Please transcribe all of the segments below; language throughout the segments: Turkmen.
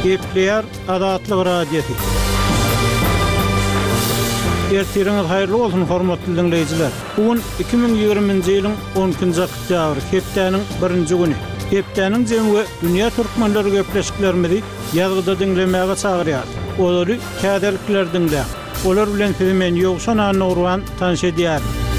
Gepleyer Adatlyk radiosu. Ertiriniz hayırlı olsun hormatly dinleyijiler. Bugün 2020-nji ýylyň 10-njy oktýabry, hepdeniň 1-nji güni. Hepdeniň jemgy dünýä türkmenleri gepleşiklerimizi ýazgyda dinlemäge çagyrýar. Olary käderlikler dinlär. Olar bilen men ýogşan anurwan tanış edýär.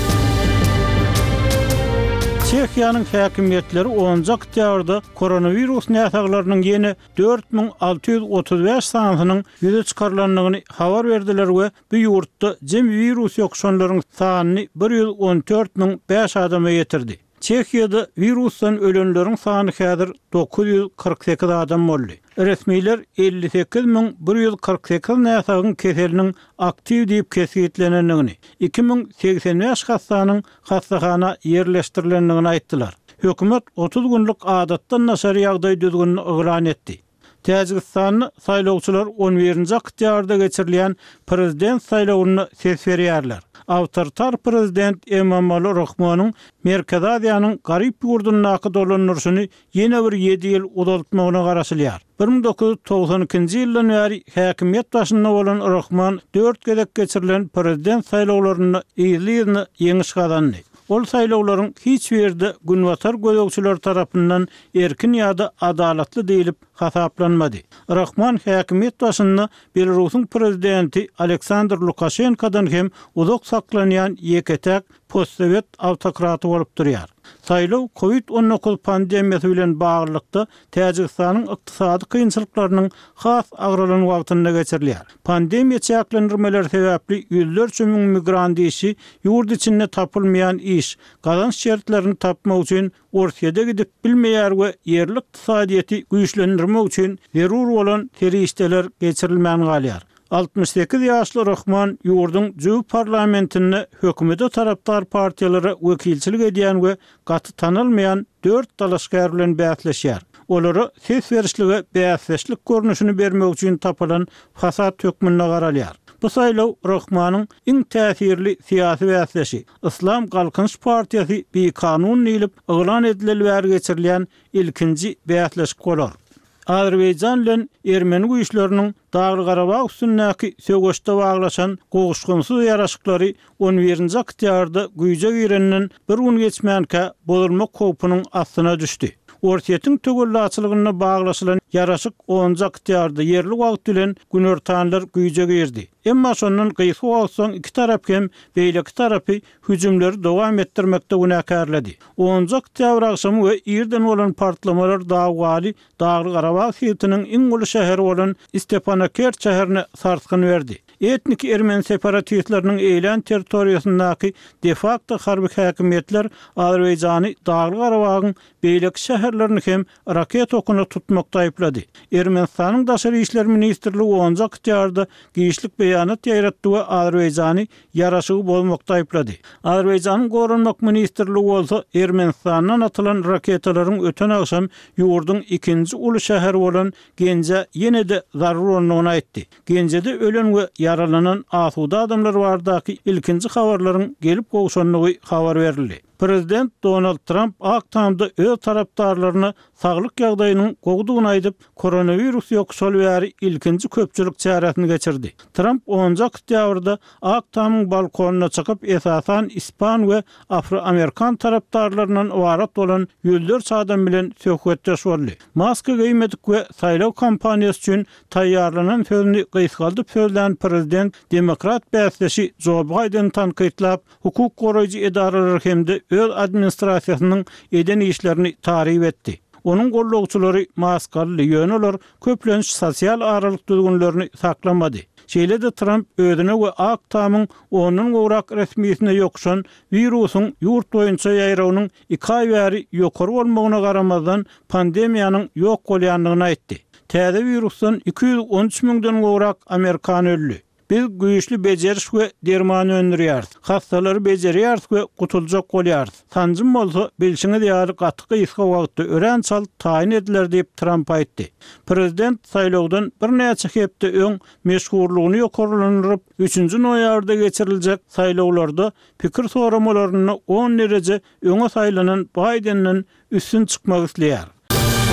Çekiýanyň häkimetleri 10-njy oktýabrda koronavirus näsaglarynyň ýene 4635 sanynyň ýüze çykarlandygyny habar berdiler we bu ýurtda jem virus ýokşanlaryň sanyny 1145 adama ýetirdi. Çekiýada virusdan ölenleriň sany häzir 948 adam boldy. Resmiler 58148 näsagyň keseliniň aktiw diýip kesgitlenendigini, 2085 hastanyň hastahana ýerleşdirilendigini aýtdylar. Hökümet 30 günlük adatdan naşar ýagdaý düzgünini oglan etdi. Täjikistanyň saýlawçylar 11-nji oktýabrda geçirilýän prezident saýlawyny ses berýärler. Awtoritar prezident Emomali Rahmonyň Merkez Aziýanyň garyp ýurduna dolanýaryny ýene bir 7 ýyl uzatmagyna garaşylýar. 1992-nji ýyldan bäri häkimet başynda bolan Rahman 4 gezek geçirilen prezident saýlawlaryny ýyly ýeňiş gazandy. Ol saýlawlaryň hiç berde günwatar gözegçiler tarapyndan erkin ýa-da adalatly diýilip hasaplanmady. Rahman häkimet başynda Belarusyň prezidenti Aleksandr Lukashenkodan hem uzak saklanýan ýeketek postsovet awtokraty bolup durýar. Saýlaw COVID-19 pandemiýasy bilen baglykda Täjikistanyň ykdysady kynçylyklarynyň has agralan wagtynda geçirilýär. Pandemiýa çäklendirmeleri sebäpli ýüzlerçe müň migrant işi ýurt içinde tapylmaýan iş, gazanç şertlerini tapmak üçin Orsiýada gidip bilmeýär we ýerli ykdysadyety güýçlendirmek üçin zerur bolan terişdeler geçirilmän galýar. 68 ýaşly Rahman ýurdun Jüw parlamentine hökümete tarapdar partiýalary wekilçilik edýän we gaty tanylmaýan 4 dalaşgar bilen bäsleşýär. Olary ses berişli we bäsleşlik görnüşini bermek üçin tapylan fasat hökmüne garalýar. Bu saýlaw Rahmanyň iň täsirli syýasy bäsleşi, Islam Galkynç Partiýasy bir kanun ýylyp oglan edilen geçirilýän ilkinji bäsleşik bolar. Azerbaýjan bilen Ermeni güýçleriniň Dagly Garabag üstündäki söwgeşde baglaşan goguşgumsyz ýaraşyklary 11-nji oktýabrda güýje girenden bir gün geçmänkä bozulma kopynyň astyna düşdi. Orsiýetiň tögüllaçylygyna baglaşylan ýaraşyk 10-njy oktýabrda ýerli wagt bilen günertanlar güýje girdi. Emma şondan gysy bolsaň iki tarap hem beýleki tarapy hüjümleri dowam etdirmekde günäkärledi. 10-njy oktýabr akşamy we ýerden bolan partlamalar Dagly Garabag şehriniň iň uly şäheri bolan Stepanakert şäherine sarsgyn berdi. Etnik Ermeni separatistleriniň eýlen territoriýasyndaky de facto harby häkimetler Azerbaýjany Dagly Garabagyň beýleki şäherlerini hem raket okuny tutmakda aýplady. Ermenistanyň daşary işler ministrligi 10-njy oktýabrda giýişlik beýanat ýaratdy we Azerbaýjany ýaraşygy bolmakda aýplady. Azerbaýjanyň gorunmak ministrligi bolsa Ermenistandan atylan raketalaryň öten akşam ýurdun ikinji uly şäheri bolan Genje ýene-de zarar bolanyny aýtdy. Genjede ölen we yaralanan asuda adamlar bardaky ilkinji habarlaryň gelip gowşanlygy habar berildi. Prezident Donald Trump aktamda öz tarapdarlaryna saglyk ýagdaýynyň gowdugyny aýdyp koronavirus ýokşal bäri ilkinji köpçülik çäresini geçirdi. Trump 10-njy oktýabrda aktamyň balkonuna çykyp esasan ispan we afro-amerikan tarapdarlarynyň warat bolan ýüzlerçe adam bilen söhbetdeş boldy. Maska giýmedik we saýlaw kampaniýasy üçin taýýarlanan sözüni gysgaldyp sözlän prezident demokrat bäsleşi Joe Biden tanqytlap hukuk goraýjy edaralar hemde öz administrasiýasynyň eden işlerini tarif etdi. Onun gollagçylary maskaly ýöneler köplenç sosial aralyk düzgünlerini saklamady. Şeýle-de Trump özüne we aktamyň onun gowrak resmiýetine ýokşan virusyň ýurt boýunça ýaýrawynyň 2 aý bäri ýokary bolmagyna garamazdan pandemiýanyň ýok bolýandygyny aýtdy. Täze virusdan 213 000-den gowrak Amerikan öldü. Biz güýçli beceriş we derman öndürýäris. Hastalary bejerýäris we gutuljak bolýarys. Sanjym bolsa bilşiňe diýär gaty ýyska wagtda ören çal taýin ediler diýip Trump aýtdy. Prezident saýlawdan bir näçe hepde öň meşhurlygyny ýokarlandyryp 3-nji noýabrda geçiriljek saýlawlarda pikir soramalaryny 10 derece öňe saýlanan Biden'den üstün çykmak isleýär.